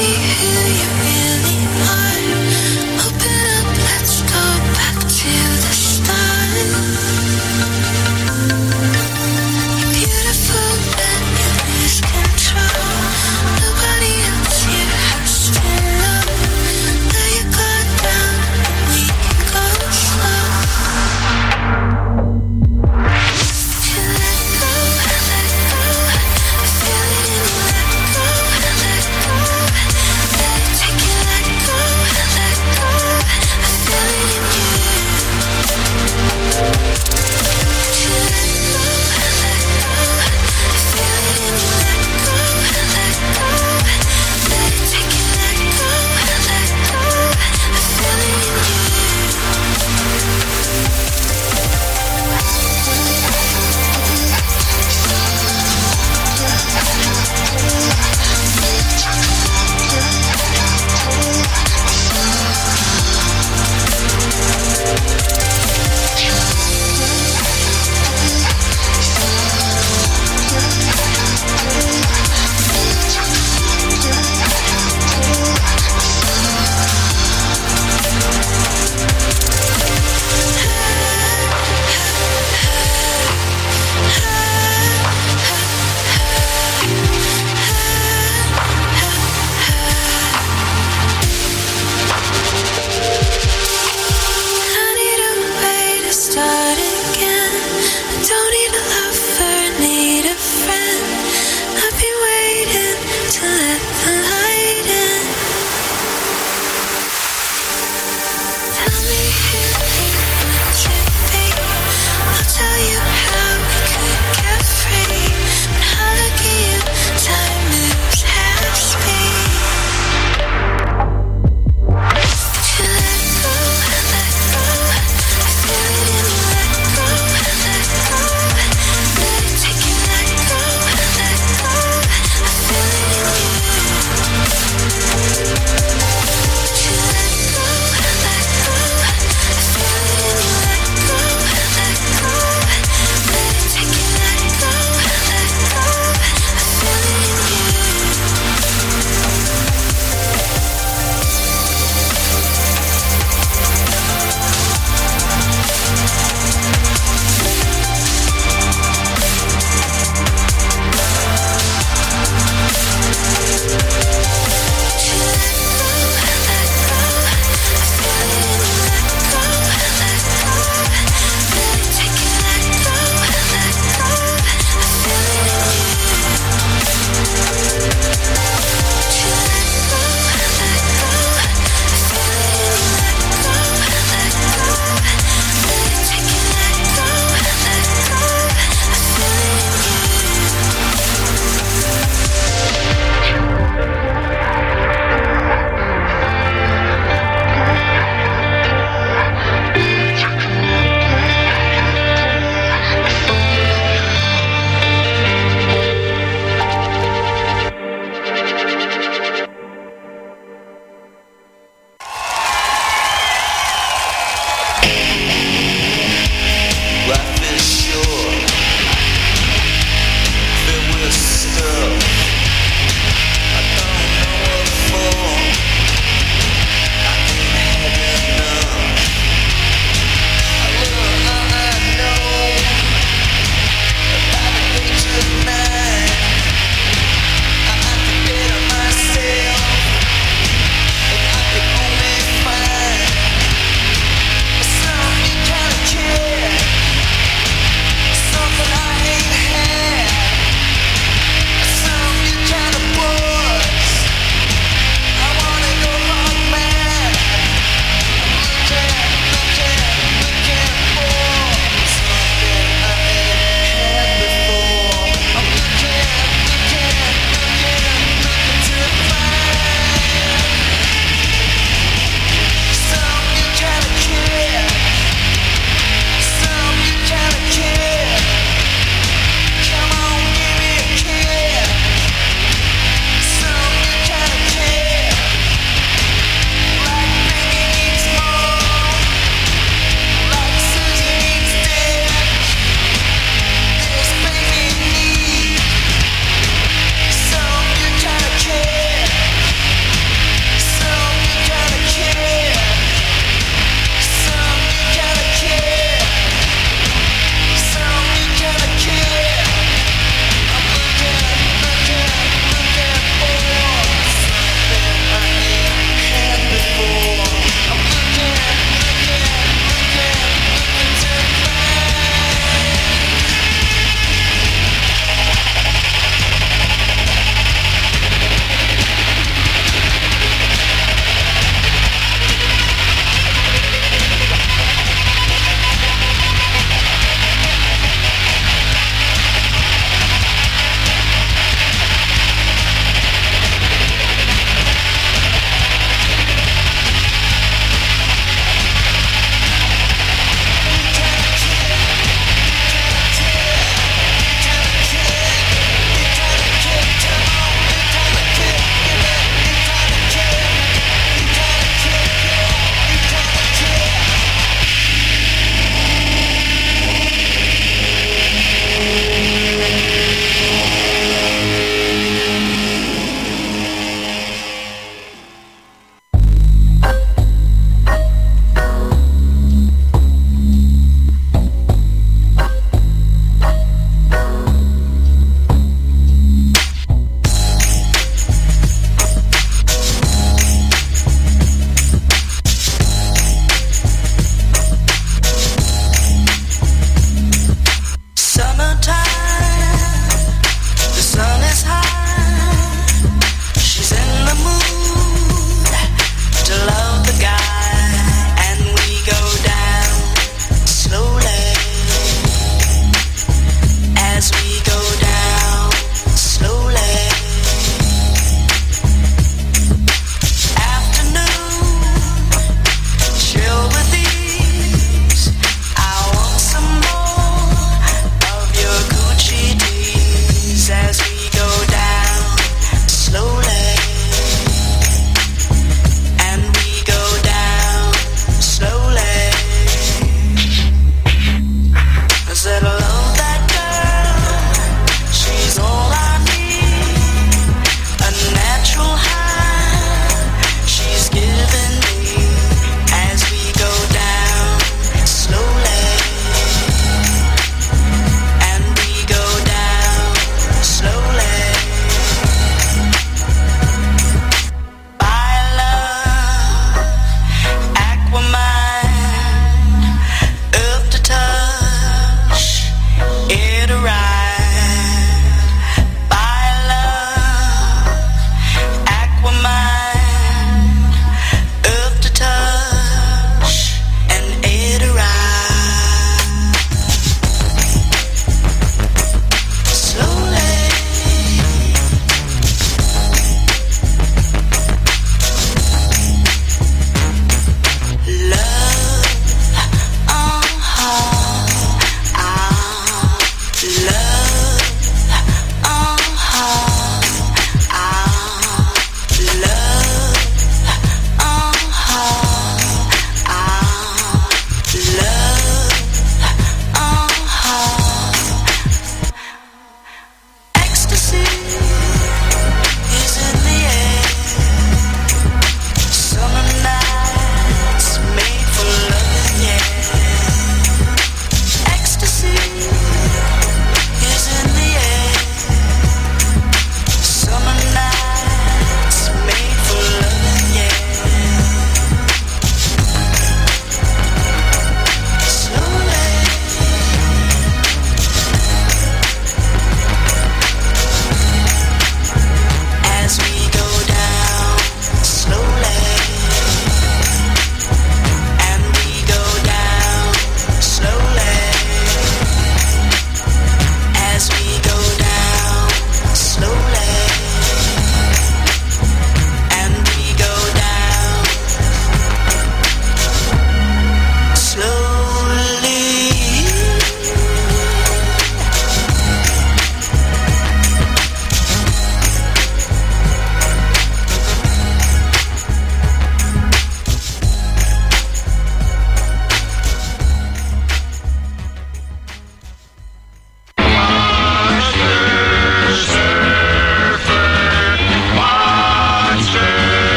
Take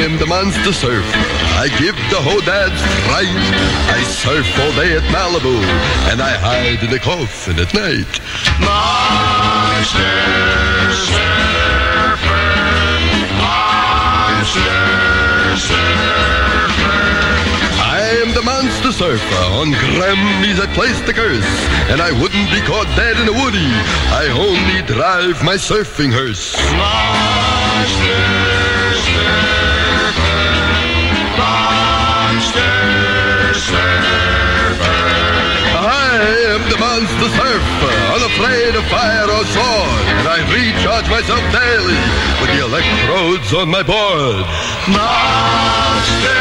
am the monster surfer. I give the dads fright. I surf all day at Malibu, and I hide in the coffin at night. Monster surfer. Monster surfer. I am the monster surfer. On Grammys I place the curse, and I wouldn't be caught dead in a woody. I only drive my surfing hearse. Monster surfer. Monster surfer. I am the monster surfer, unafraid of fire or sword, and I recharge myself daily with the electrodes on my board. Monster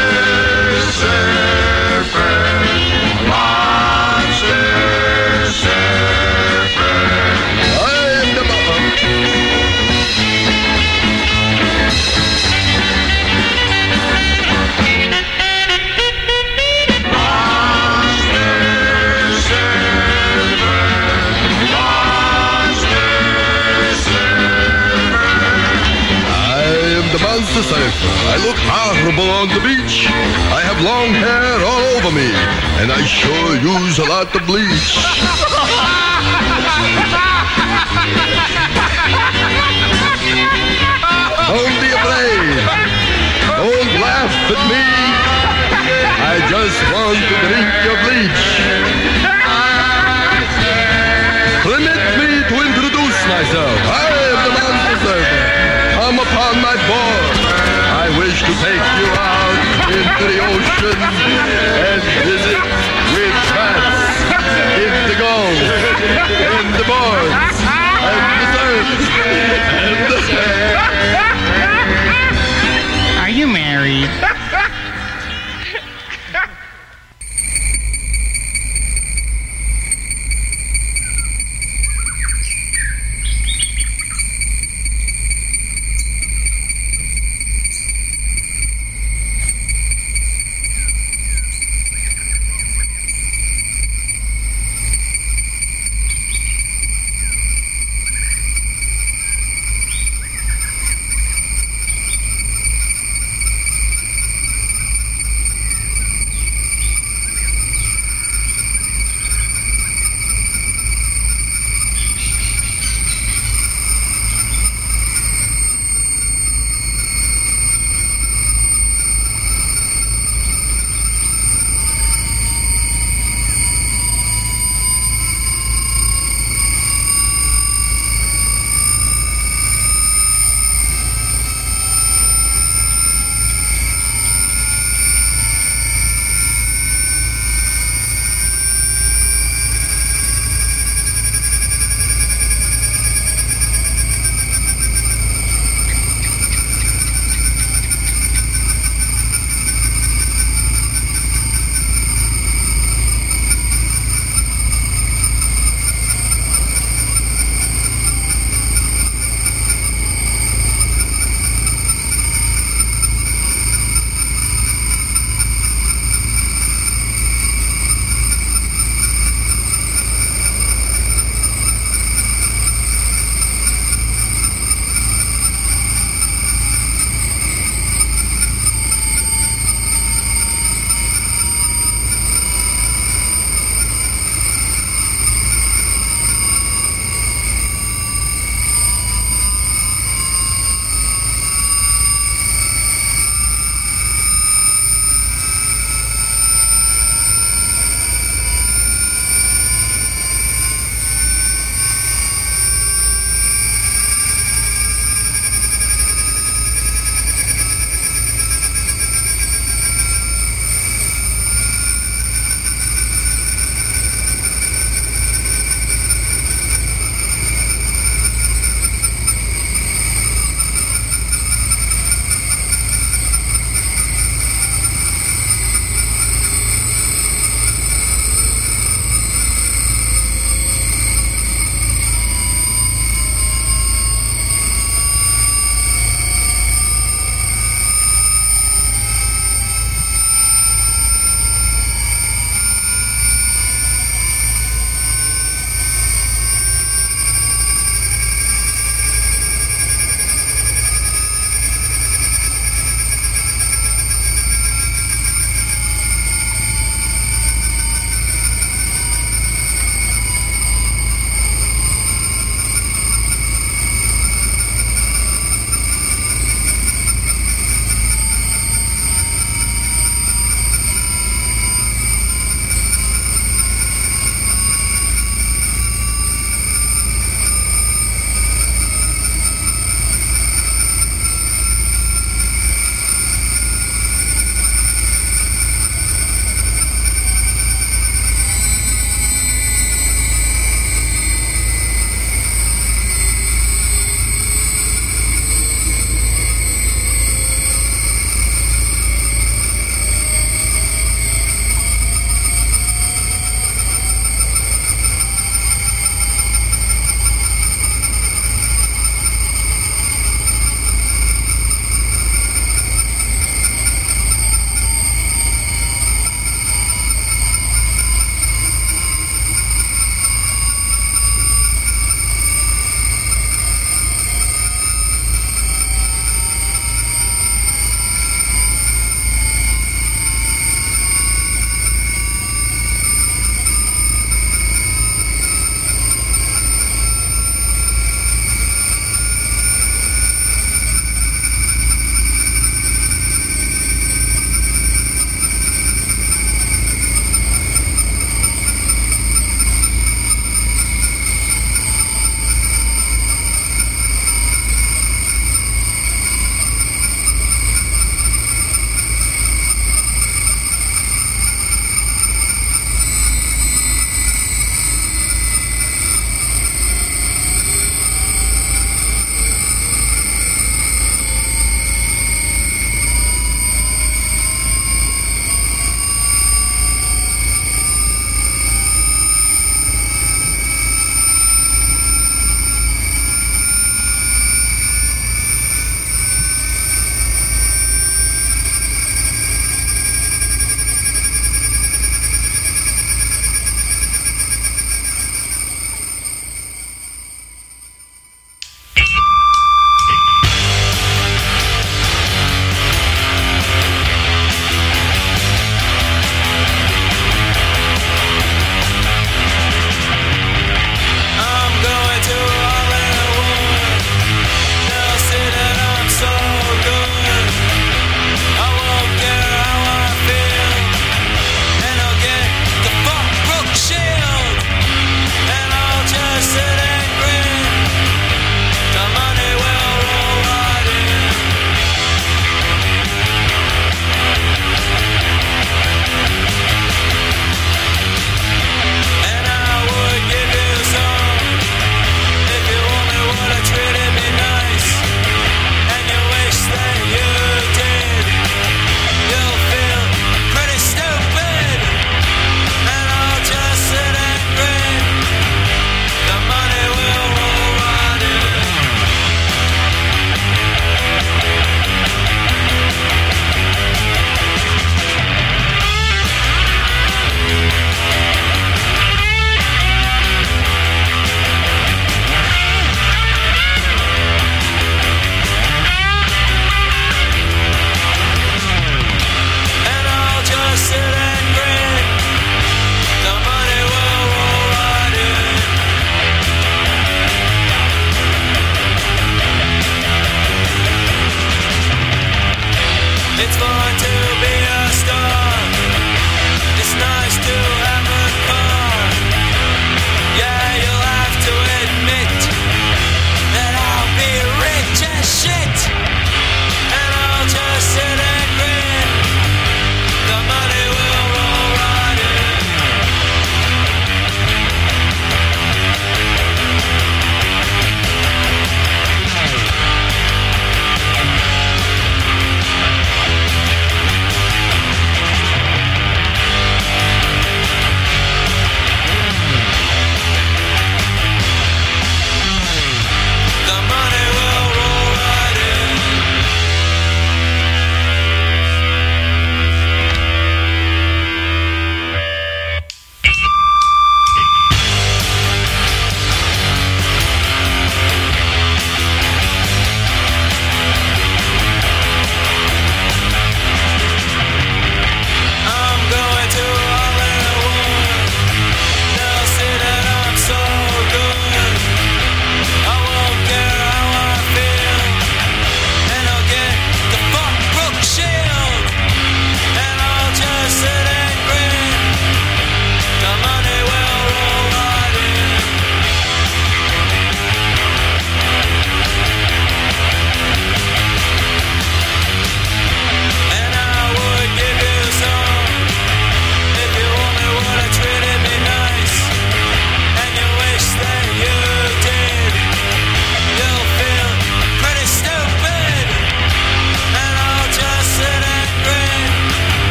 surfer. Monster surfer. I am the monster surfer. I look horrible on the beach. I have long hair all over me, and I sure use a lot of bleach. Don't be afraid. Don't laugh at me. I just want to drink your bleach. Permit me to introduce myself. I am the monster surfer. Come upon my board. I wish to take you out into the ocean and visit with bats, indigo, and the boards, and the surf, and the Are you married?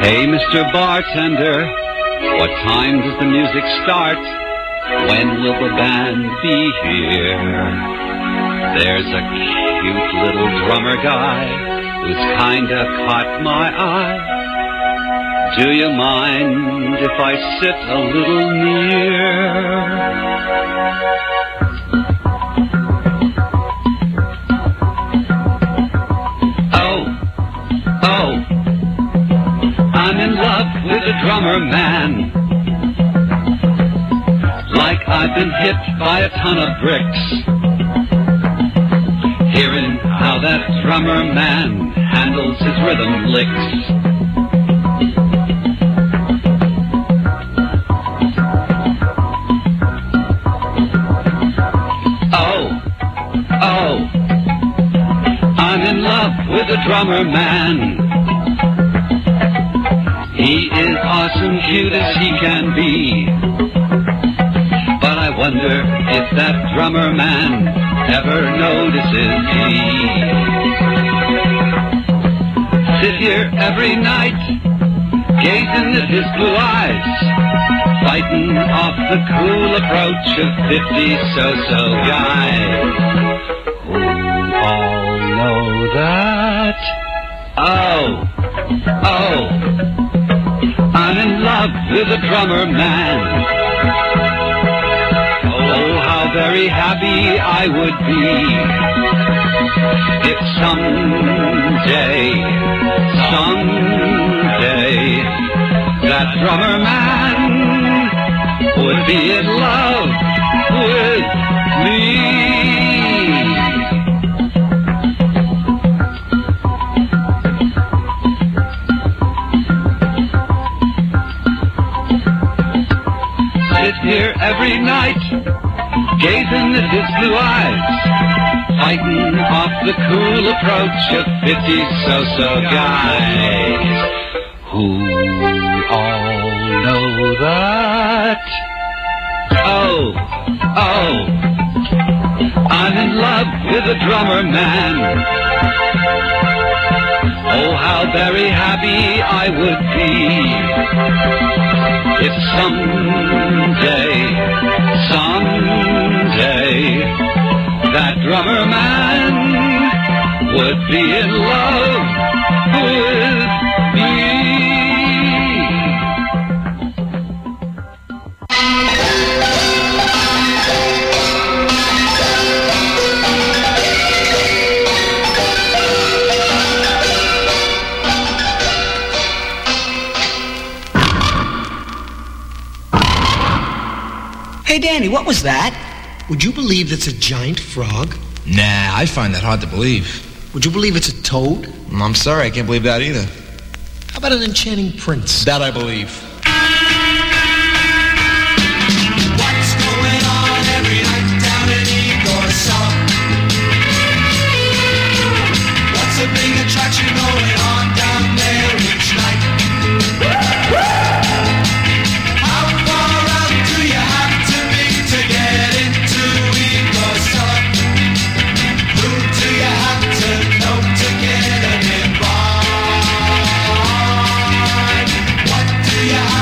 Hey, Mr. Bartender, what time does the music start? When will the band be here? There's a cute little drummer guy who's kinda caught my eye. Do you mind if I sit a little near? Oh, I'm in love with a drummer man. Like I've been hit by a ton of bricks. Hearing how that drummer man handles his rhythm licks. Oh, I'm in love with a drummer man. He is awesome, cute as he can be. But I wonder if that drummer man ever notices me. Sit here every night, gazing at his blue eyes, fighting off the cool approach of 50 so-so guys who all know that. Oh, I'm in love with a drummer man. Oh, how very happy I would be if someday, that drummer man would be in love with me. Sit here every night, gazing at his blue eyes, fighting off the cool approach of 50 so-so guys who all know that. Oh, I'm in love with a drummer man. Oh, how very happy I would be if someday, that drummer man would be in love with me. Hey, Danny, what was that? Would you believe that's a giant frog? Nah, I find that hard to believe. Would you believe it's a toad? I'm sorry, I can't believe that either. How about an enchanting prince? That I believe. What's going on every night down in Igor's Cellar? What's a big attraction going on down there each night? How far out do you have to be to get into Igor's Cellar? Who do you have to know to get an invite? What do you have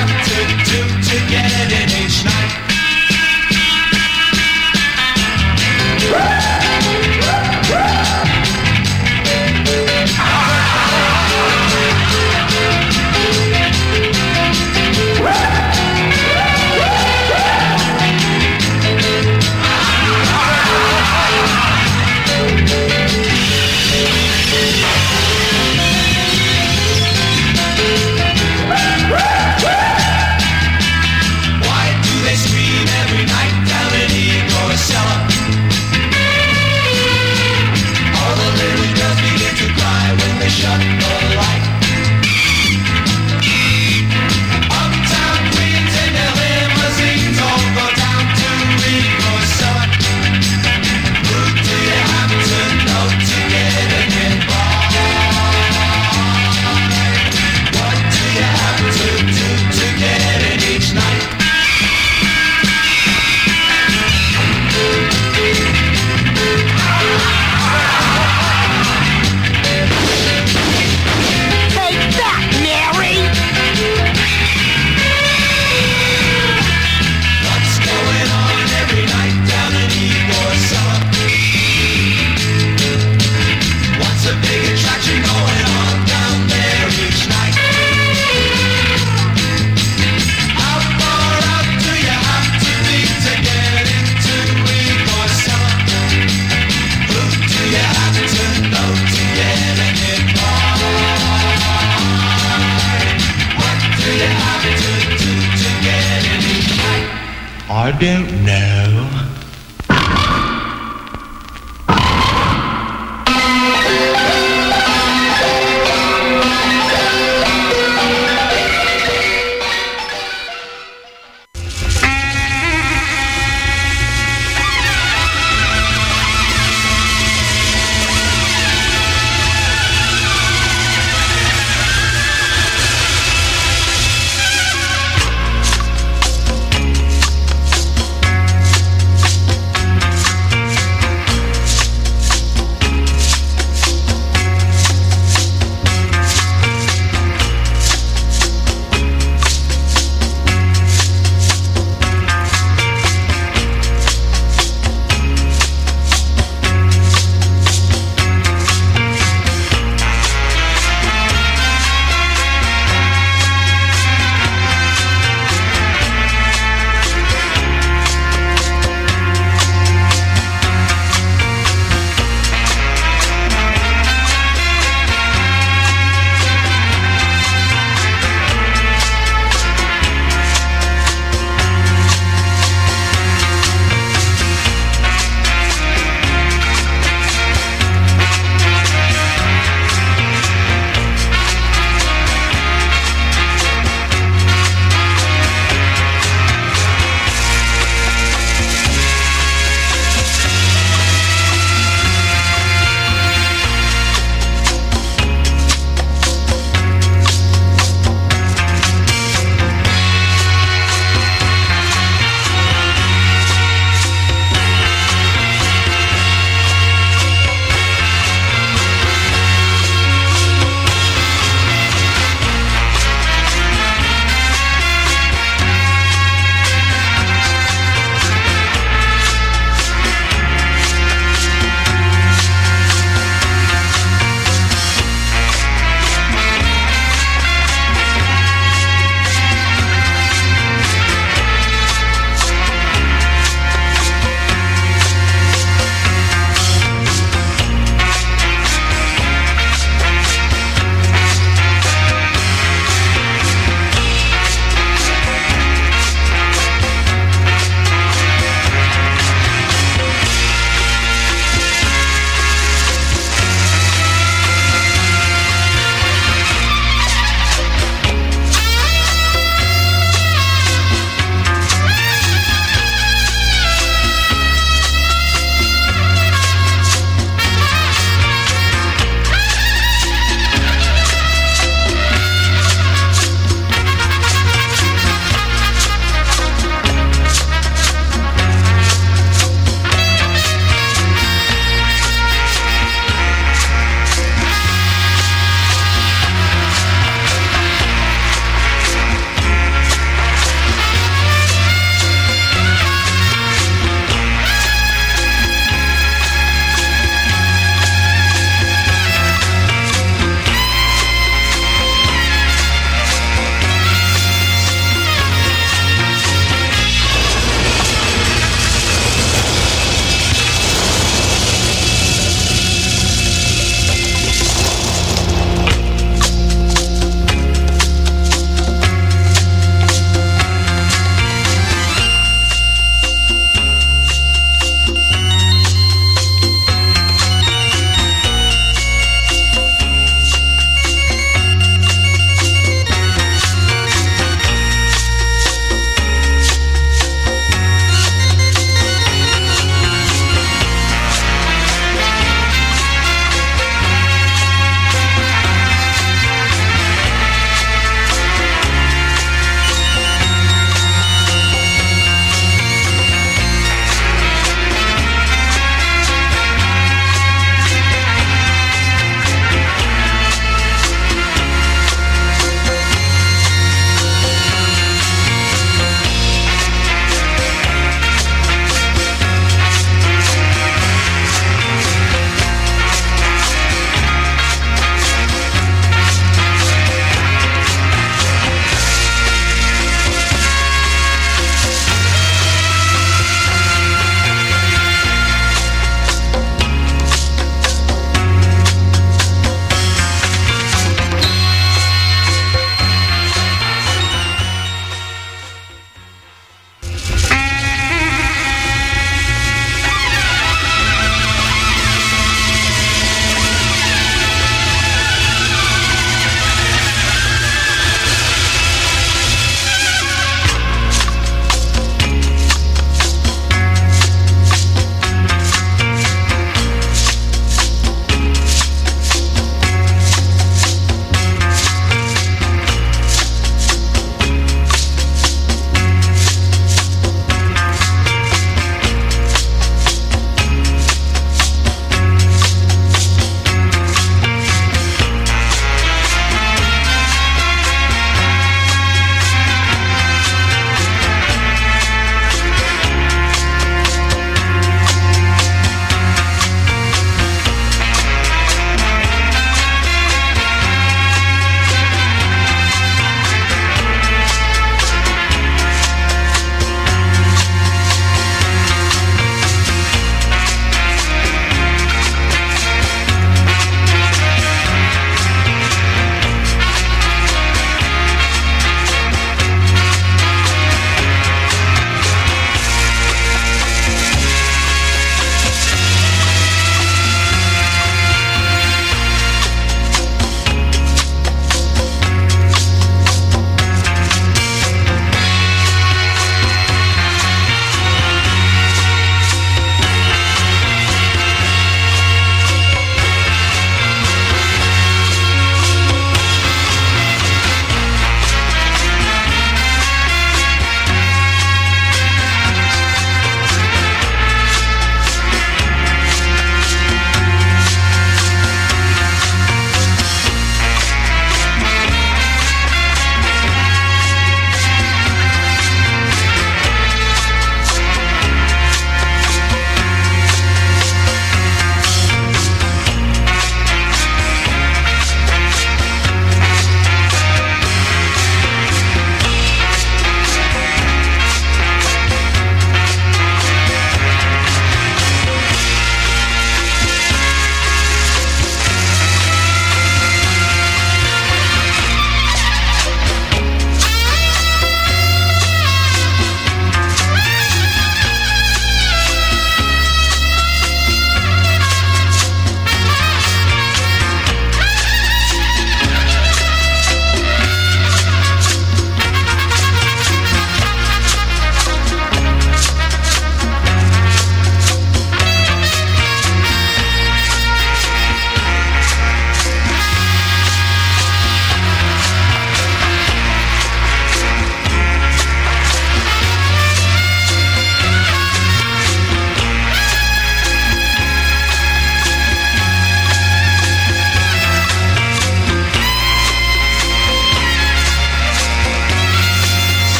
don't know.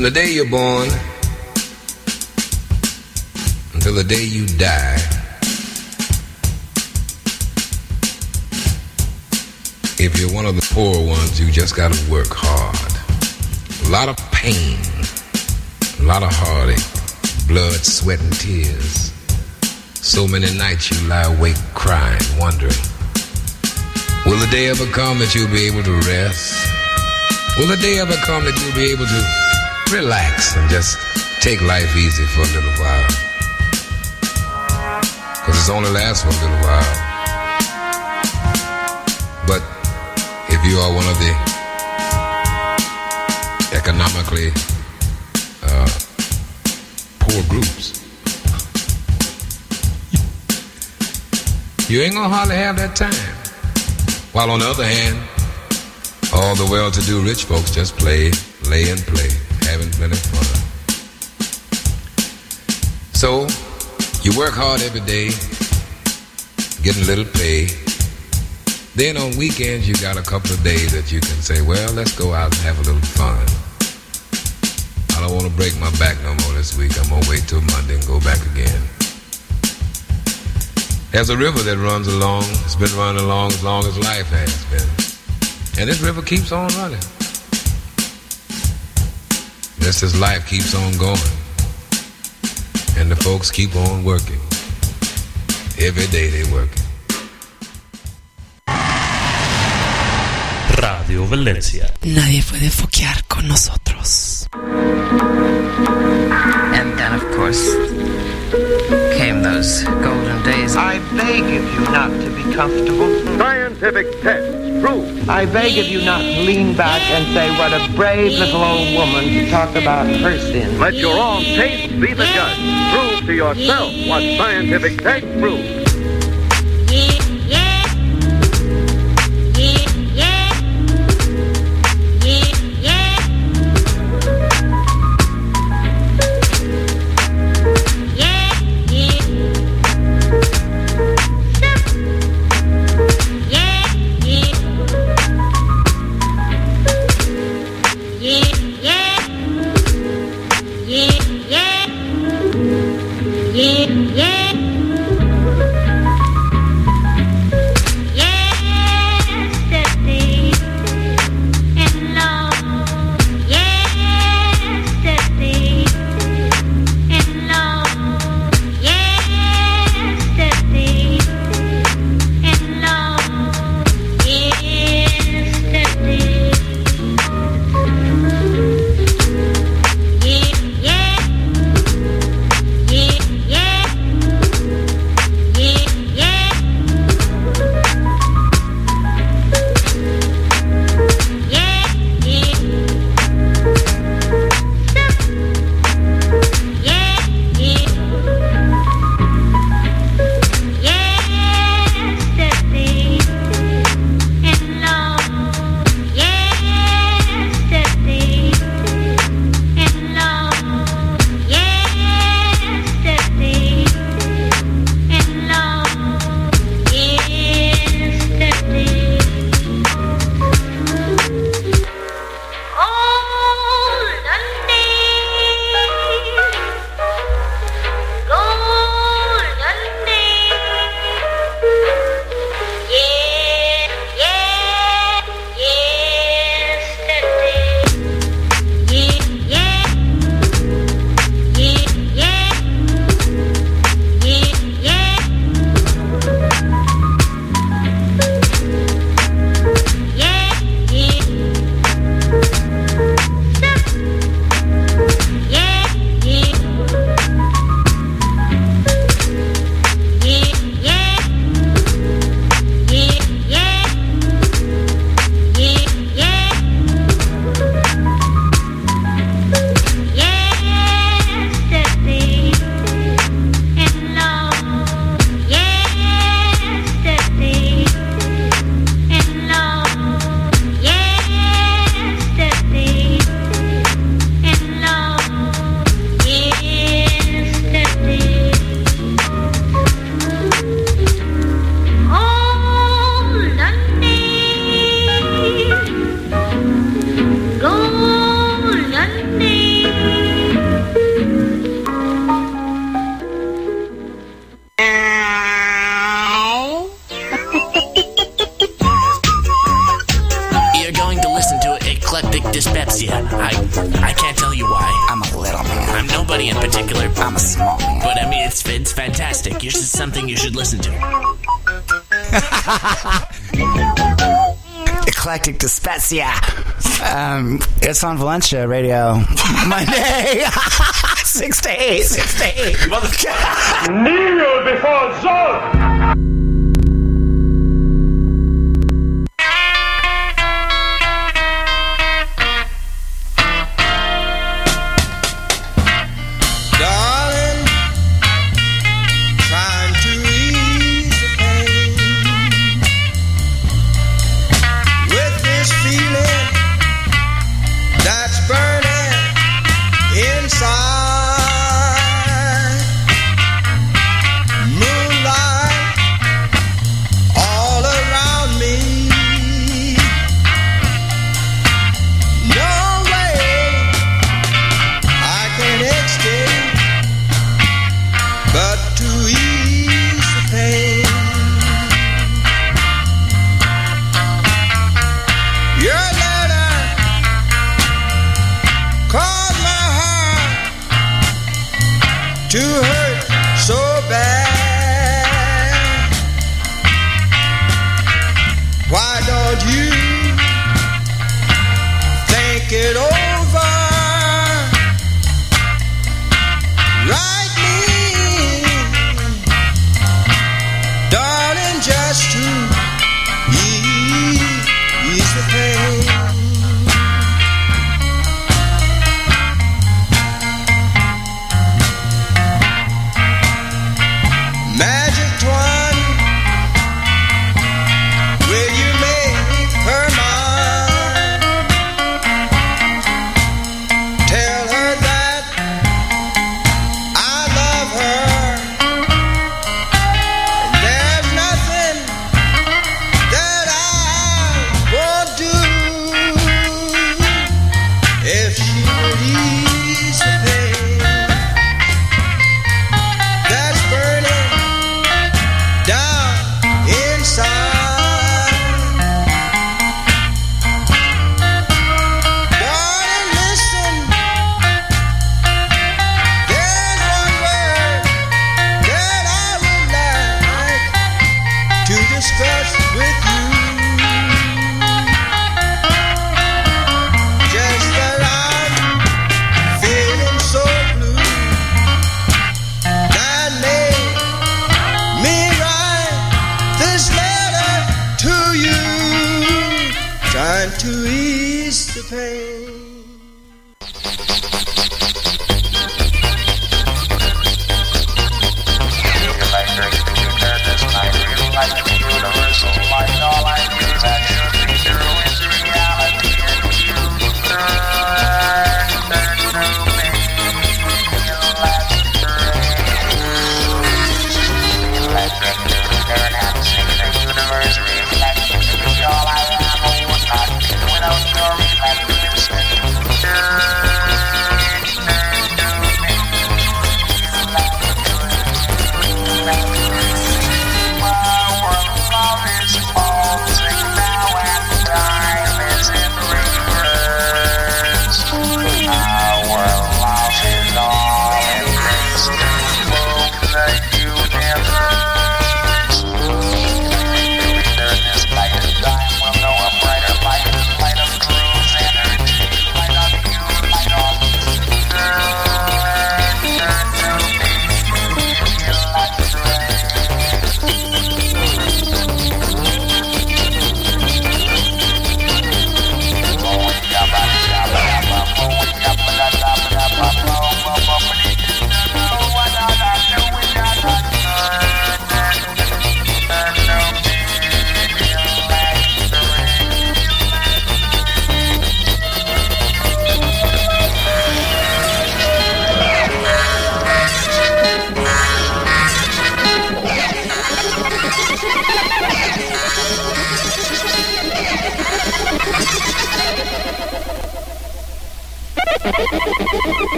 From the day you're born until the day you die, if you're one of the poor ones, you just gotta work hard. A lot of pain, a lot of heartache, blood, sweat, and tears. So many nights you lie awake crying, wondering, will the day ever come that you'll be able to rest? Will the day ever come that you'll be able to relax and just take life easy for a little while? Because it's only lasts for a little while. But if you are one of the economically poor groups, you ain't gonna hardly have that time. While on the other hand, all the well-to-do rich folks just play, lay and play, having plenty of fun. So, you work hard every day, getting a little pay. Then on weekends, you got a couple of days that you can say, well, let's go out and have a little fun. I don't want to break my back no more this week. I'm going to wait till Monday and go back again. There's a river that runs along. It's been running along as long as life has been. And this river keeps on running. Just as life keeps on going. And the folks keep on working. Every day they working. Radio Valencia. Nadie puede foquear con nosotros. And then, of course, came those golden days. I beg of you not to be comfortable. Scientific tests prove. I beg of you not to lean back and say what a brave little old woman to talk about her sin. Let your own taste be the judge. Prove to yourself what scientific tests prove. Spezia. I can't tell you why. I'm a little man. I'm nobody in particular. I'm a small man. But I mean, it's fantastic. It's just something you should listen to. Eclectic to Spezia. It's on Valencia Radio. Monday. 6 to 8. 6 to 8. Kneel before Zod!